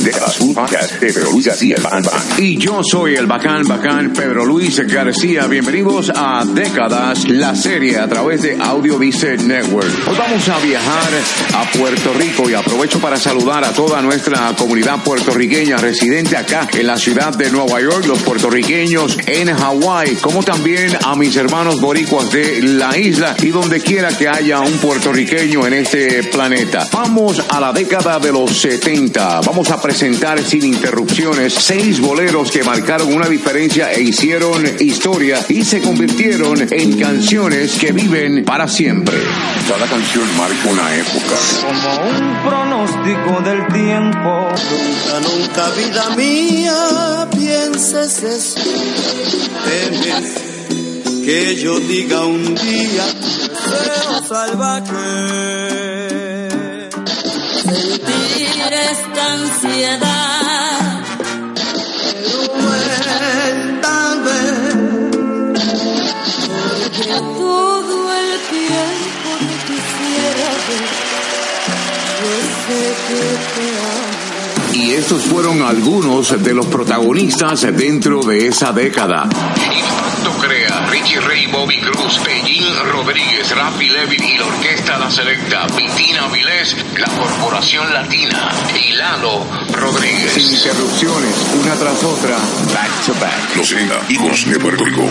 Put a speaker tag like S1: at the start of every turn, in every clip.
S1: Décadas, un podcast de Pedro Luis García, el Bacán Bacán.
S2: Y yo soy el Bacán Bacán Pedro Luis García. Bienvenidos a Décadas, la serie a través de Audiovisual Network. Hoy vamos a viajar a Puerto Rico y aprovecho para saludar a toda nuestra comunidad puertorriqueña residente acá en la ciudad de Nueva York, los puertorriqueños en Hawái, como también a mis hermanos boricuas de la isla y donde quiera que haya un puertorriqueño en este planeta. Vamos a la década de los 70. Vamos a presentar sin interrupciones 6 boleros que marcaron una diferencia e hicieron historia y se convirtieron en canciones que viven para siempre.
S1: Cada canción marca una época.
S3: Como un pronóstico del tiempo.
S4: Nunca, vida mía, pienses eso. Temes que yo diga un día deseo salvaje.
S5: Sentir esta ansiedad,
S4: pero tal vez
S5: porque todo el tiempo que quisiera ver, yo sé que te amo.
S2: Y estos fueron algunos de los protagonistas dentro de esa década. Impacto crea Richie Ray, Bobby Cruz, Pellín Rodríguez, Rafi Levin y la Orquesta La Selecta, Vitina Vilés, la Corporación Latina y Lalo Rodríguez. Sin interrupciones, una tras otra, back to back.
S1: Los 70, hijos de Puerto Rico.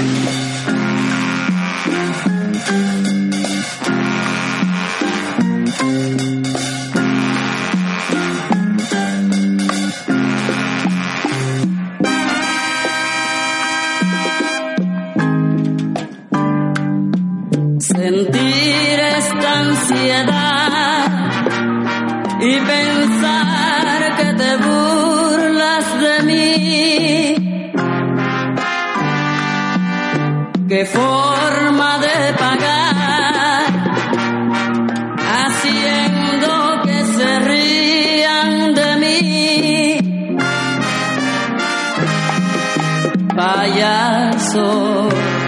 S5: Sentir esta ansiedad y pensar que te burlas de mí. Qué forma de pagar, haciendo que se rían de mí. Payaso,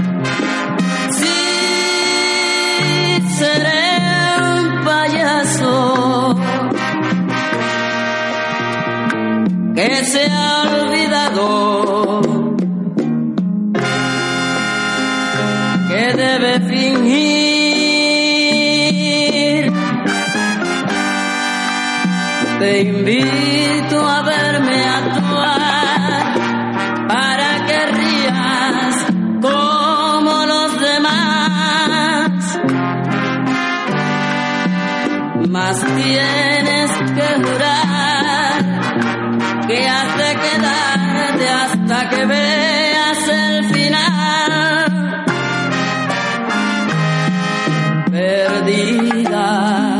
S5: seré un payaso que se ha olvidado que debe fingir. Te invito a verme actuar para que rías como los demás. Mas tienes que jurar que has de quedarte hasta que veas el final. Perdida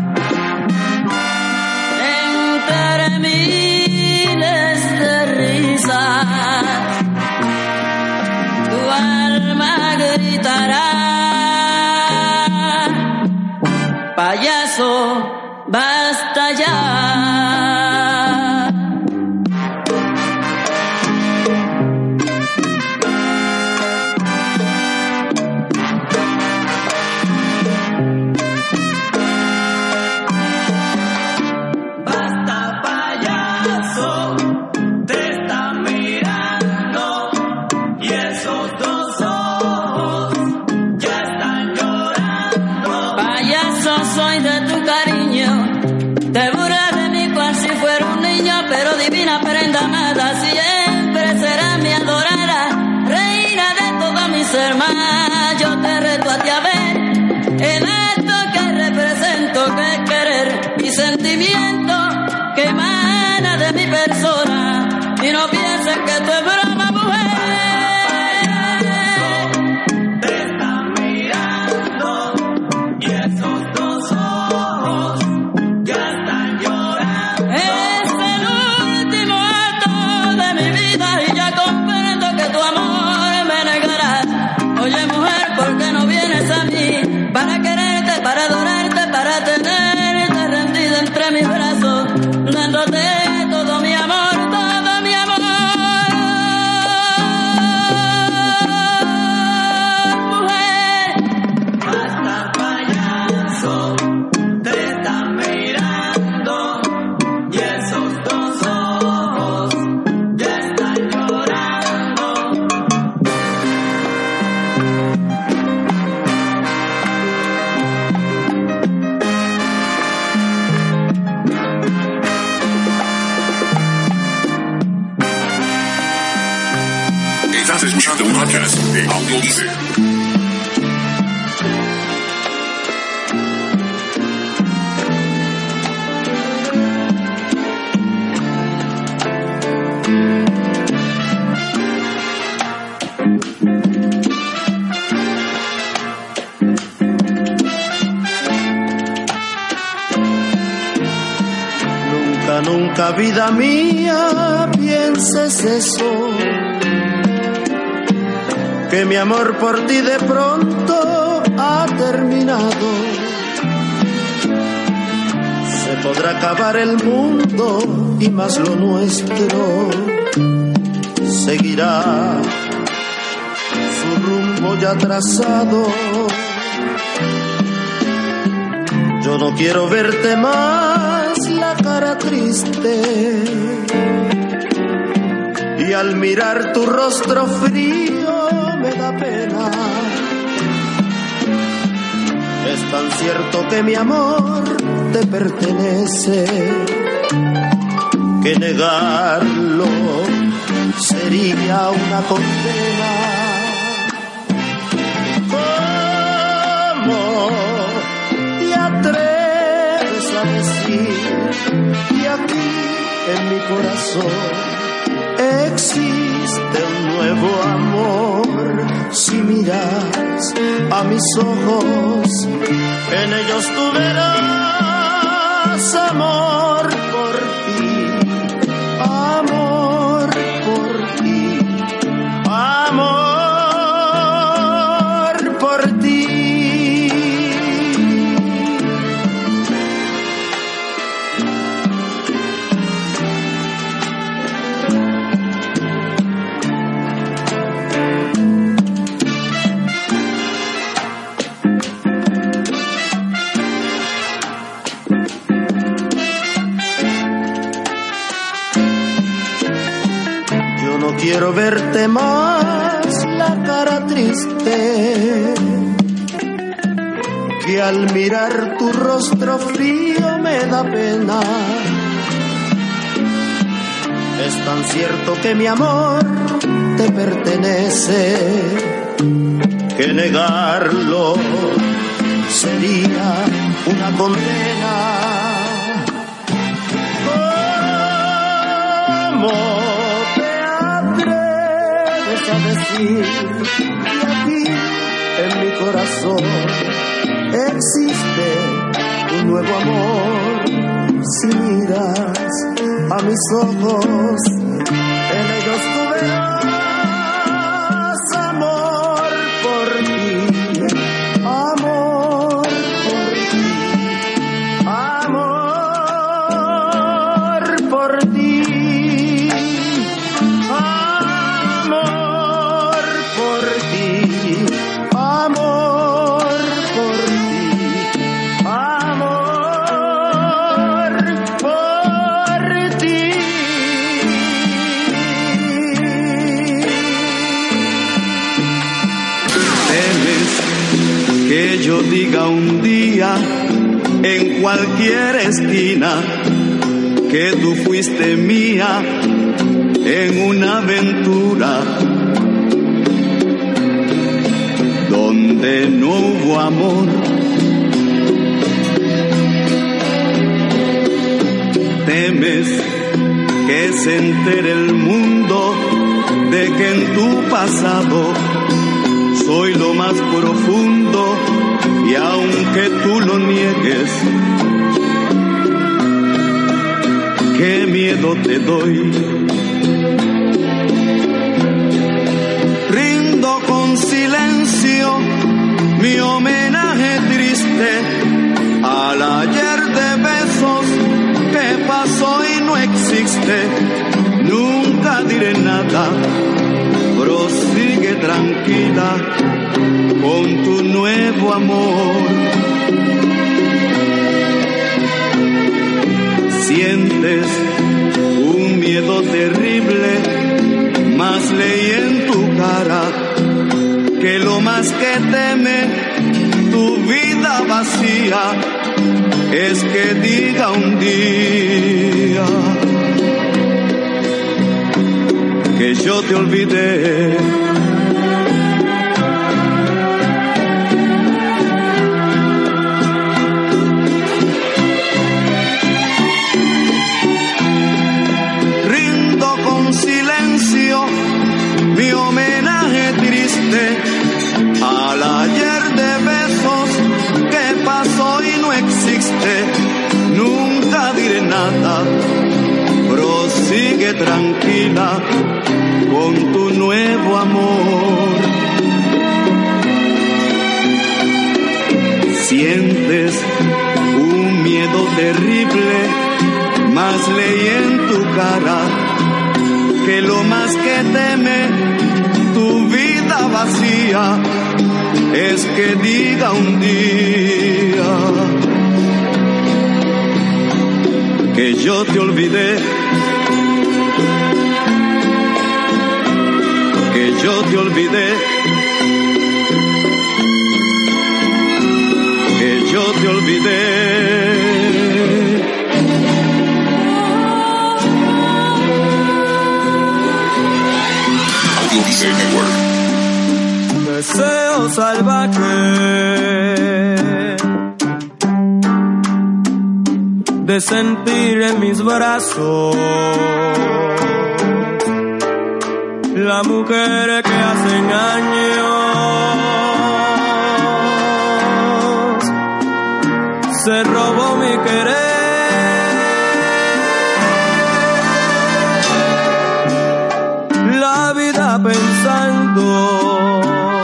S5: entre miles de risas, tu alma gritará: payaso, basta ya.
S3: Basta, payaso, te están mirando y esos dos ojos ya están llorando.
S5: Payaso, soy de tu cariño, te burlas de mí cual si fuera un niño, pero divina prenda amada, siempre será mi adorada, reina de todos mis hermanos. Yo te reto a ti a ver el acto que represento, que es querer y sentimiento que emana de mi persona, y no pienses que tú es broma, mujer.
S3: Te están mirando y esos dos ojos ya están llorando.
S5: Es el último acto de mi vida y ya comprendo que tu amor me negarás. Oye, mujer, ¿por qué no vienes a mí para quererte, para adorarte, para tenerte rendida entre mis brazos, dándote todo mi amor, todo mi amor?
S1: Estás escuchando un podcast de Audio Dice.
S4: Nunca, vida mía, pienses eso, que mi amor por ti de pronto ha terminado. Se podrá acabar el mundo y más lo nuestro seguirá su rumbo ya trazado. Yo no quiero verte más la cara triste, y al mirar tu rostro frío me da pena. Es tan cierto que mi amor te pertenece, que negarlo sería una condena. ¿Cómo te atreves a decir que aquí en mi corazón existe un nuevo amor? Si miras a mis ojos, en ellos tú verás amor por ti, amor por ti, amor por ti. Quiero verte más la cara triste, que al mirar tu rostro frío me da pena. Es tan cierto que mi amor te pertenece, que negarlo sería una condena. ¿Cómo a decir que aquí en mi corazón existe un nuevo amor? Si miras a mis ojos, en ellos tú verás amor por ti, amor por ti, amor por ti. Que yo diga un día en cualquier esquina que tú fuiste mía en una aventura donde no hubo amor. Temes que se entere el mundo de que en tu pasado soy lo más profundo, y aunque tú lo niegues, qué miedo te doy. Rindo con silencio mi homenaje triste al ayer de besos que pasó y no existe. Nunca diré nada, prosigue tranquila con tu nuevo amor. Sientes un miedo terrible, mas leí en tu cara que lo más que teme tu vida vacía es que diga un día que yo te olvidé. Rindo con silencio mi homenaje triste al ayer de besos que pasó y no existe. Nunca diré nada, prosigue tranquila con tu nuevo amor. Sientes un miedo terrible, mas leí en tu cara que lo más que teme tu vida vacía es que diga un día que yo te olvidé, que yo te olvidé, que yo te olvidé.
S3: Deseo salvaje de sentir en mis brazos la mujer que hace años se robó mi querer. La vida pensando,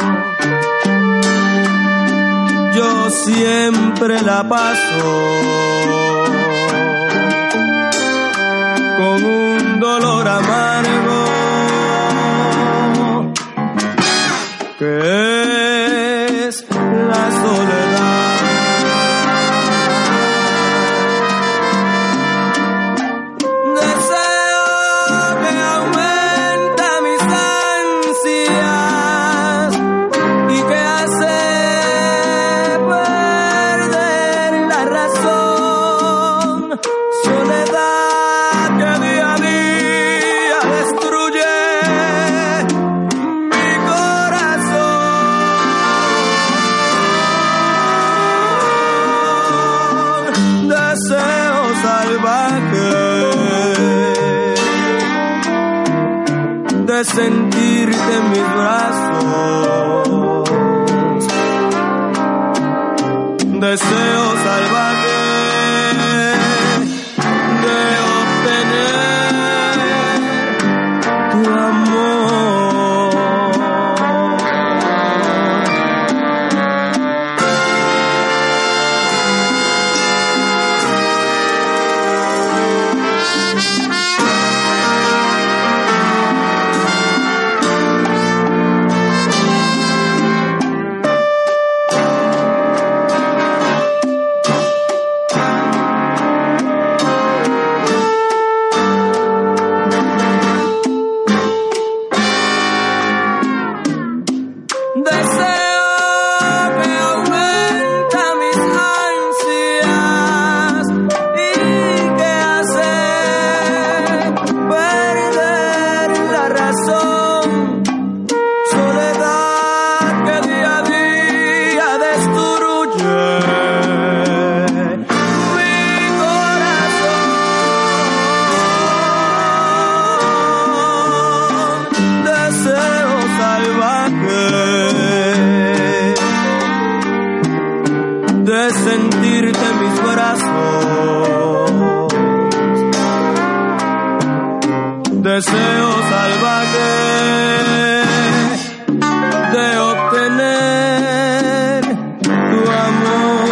S3: yo siempre la paso con un dolor amargo que es la soledad. De sentirte en mis brazos, deseo salvaje de obtener tu amor. De sentirte en mis brazos, deseo salvaje de obtener tu amor.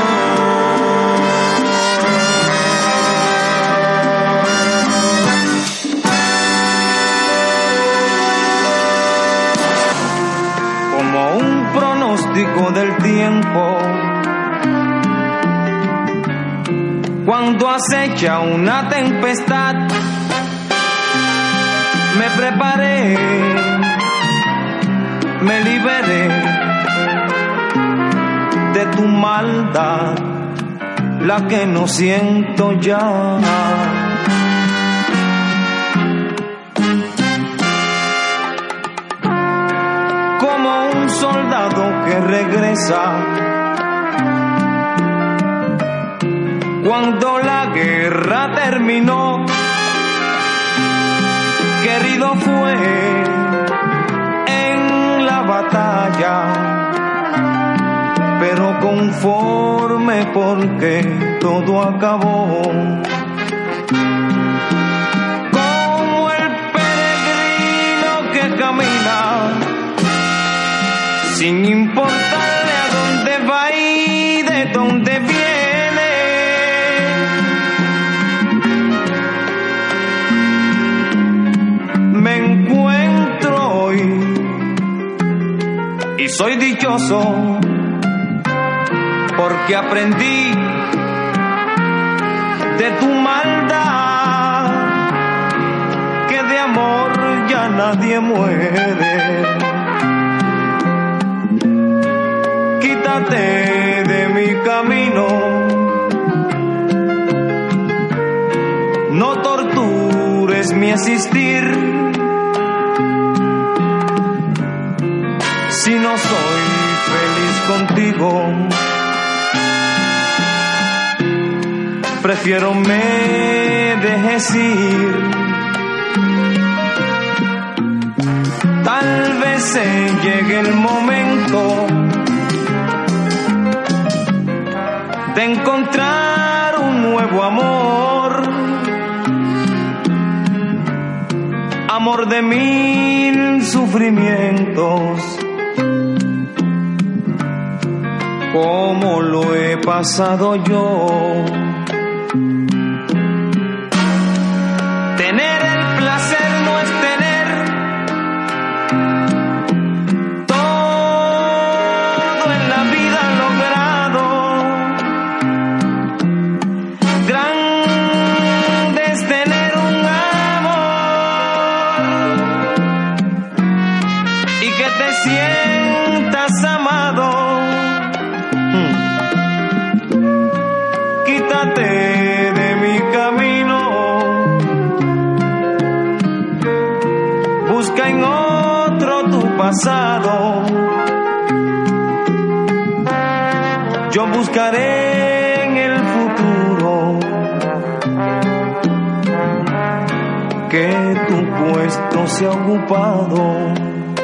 S3: Como un pronóstico del tiempo, cuando acecha una tempestad, me preparé, me liberé de tu maldad, la que no siento ya. que regresa. Cuando la guerra terminó, querido fue en la batalla, pero conforme porque todo acabó. Como el peregrino que camina sin importarle a dónde va y de dónde viene. Me encuentro hoy y soy dichoso porque aprendí de tu maldad que de amor ya nadie muere. Quítate de mi camino, no tortures mi existir. Si no soy feliz contigo, prefiero me dejes ir. Tal vez se llegue el momento de encontrar un nuevo amor, amor de 1000 sufrimientos, como lo he pasado yo. Tener el placer no es tener todo en la vida logrado. Grande es tener un amor y que te sientas amado. Quítate de mi camino, busca en otro tu pasado. Yo buscaré en el futuro que tu puesto sea ocupado.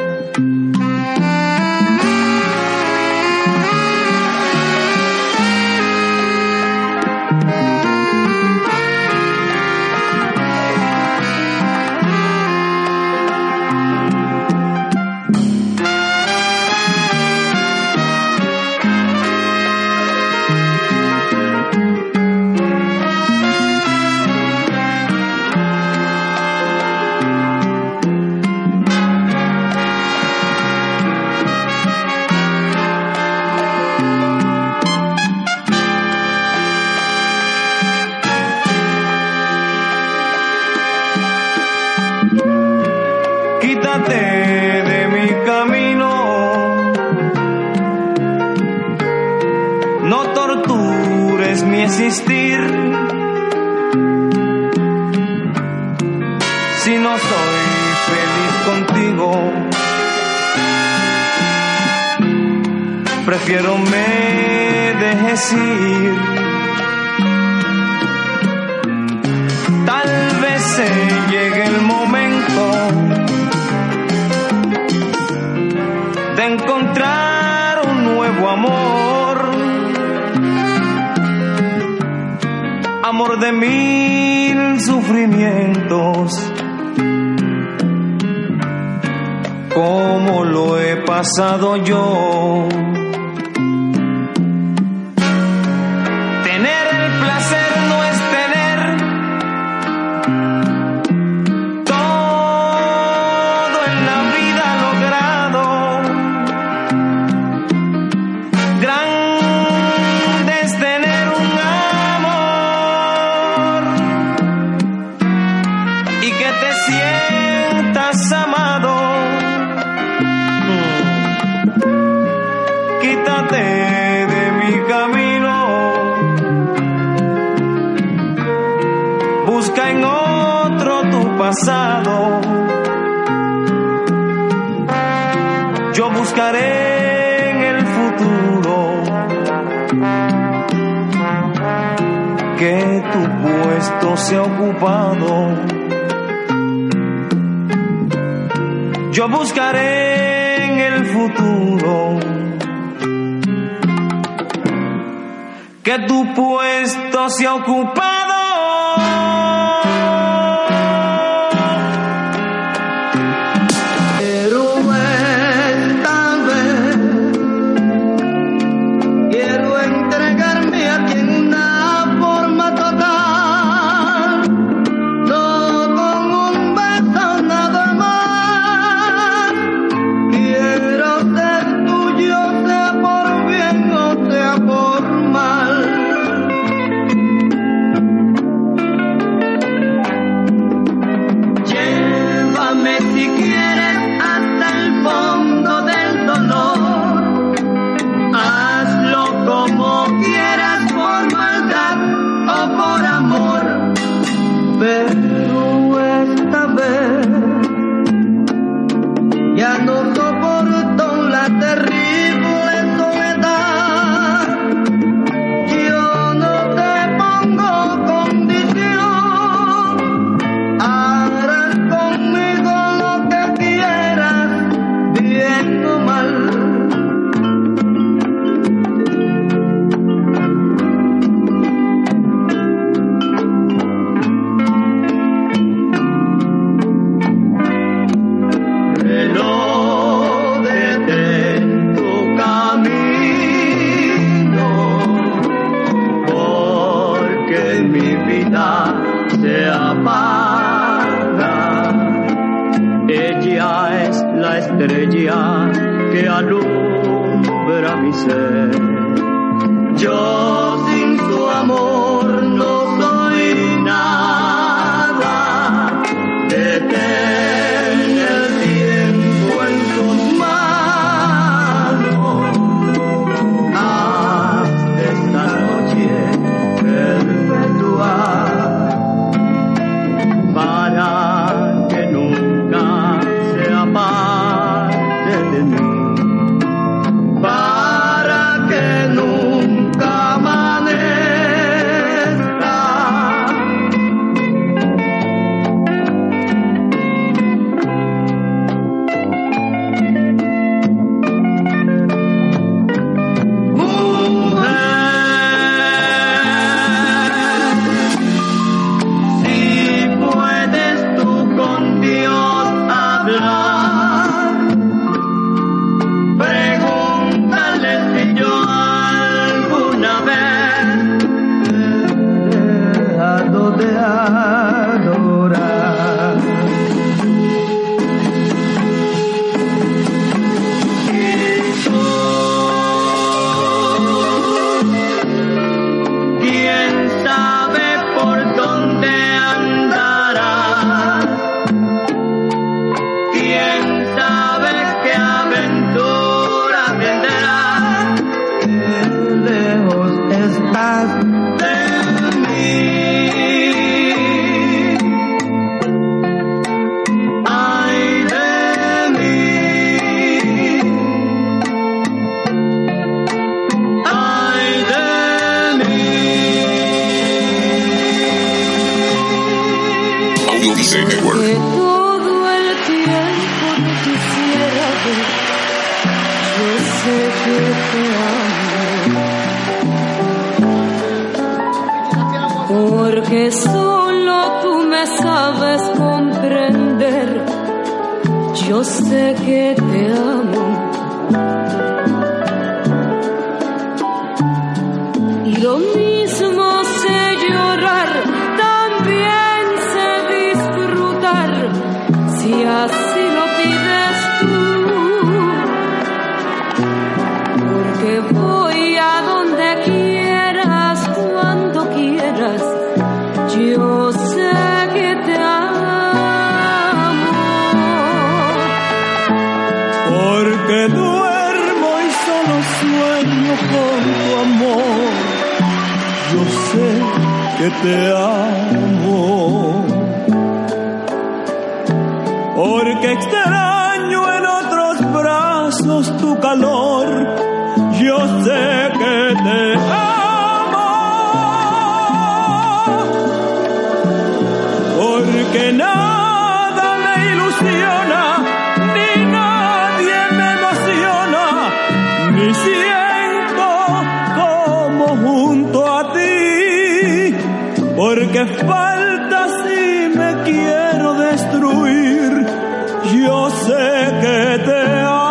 S3: Quítate de mi camino, no tortures mi existir. Si no soy feliz contigo, prefiero me dejes ir. Tal vez se llegue el momento de encontrar un nuevo amor, amor de 1000 sufrimientos, como lo he pasado yo. Tener el placer no es tener todo en la vida logrado. Grande es tener un amor y que te sientas amado. Quítate de mi camino, busca en otro tu pasado. Yo buscaré en el que tu puesto se ha ocupado. Yo buscaré en el futuro que tu puesto se ha ocupado.
S5: Porque solo tú me sabes comprender. Yo sé que te amo. Y lo mismo sé llorar, también sé disfrutar, si así lo pides tú. Porque voy a donde quieras, cuando quieras. Yo sé que te amo.
S3: Porque duermo y solo sueño con tu amor. Yo sé que te amo. Porque extraño en otros brazos tu calor. Yo sé que te amo. porque faltas y me quiero destruir. Yo sé que te amo.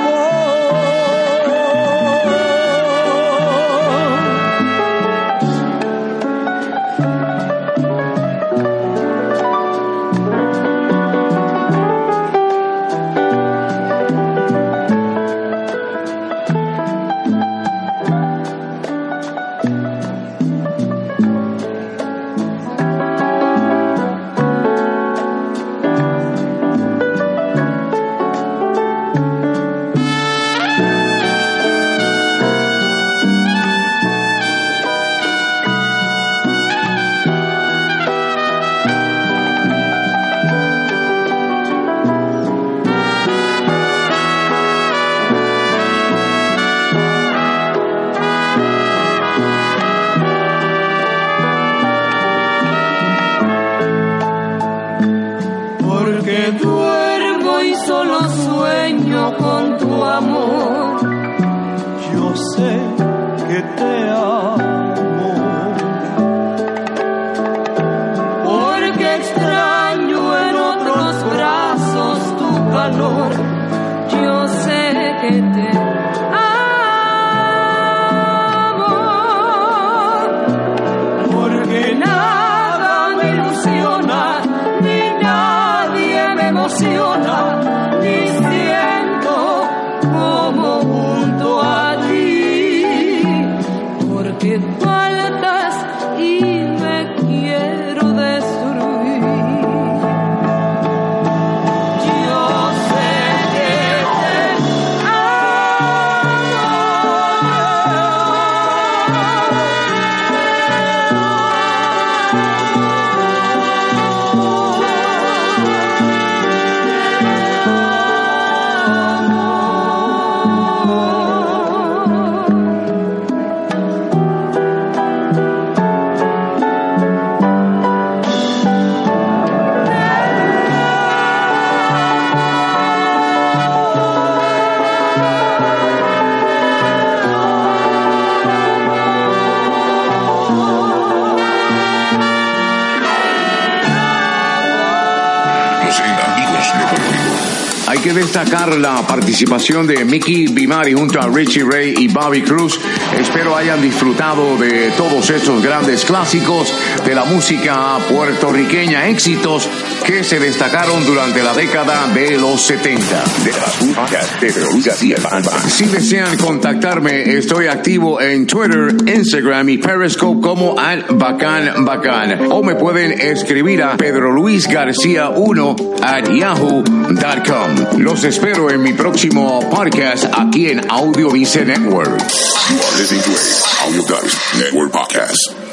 S5: Porque duermo y solo sueño con tu amor.
S3: Yo sé que te amo.
S5: Porque extraño en otros brazos tu calor. Yo sé que te amo. Porque nada me ilusiona, ni nadie me emociona, ni siento como junto a ti. Porque faltas y me quiero destruir. Yo sé que te
S1: Los amigos deportivos.
S2: Hay que destacar la participación de Mickey Bimari junto a Richie Ray y Bobby Cruz. Espero hayan disfrutado de todos estos grandes clásicos de la música puertorriqueña, éxitos que se destacaron durante la década de los 70.
S1: Un podcast de Pedro Luis García, el Bacán Bacán.
S2: Si desean contactarme, estoy activo en Twitter, Instagram y Periscope como @bacanbacan. O me pueden escribir a pedroluisgarcia1@yahoo.com. Los espero en mi próximo podcast aquí en Audio Vice Network.
S1: You are listening to a Audio Dice Network podcast.